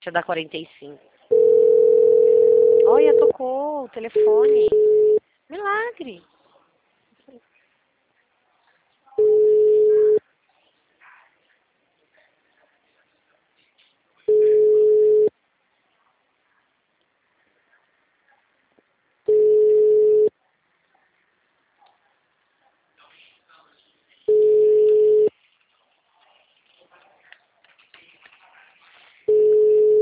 Deixa eu dar 45. Olha, tocou o telefone. Milagre.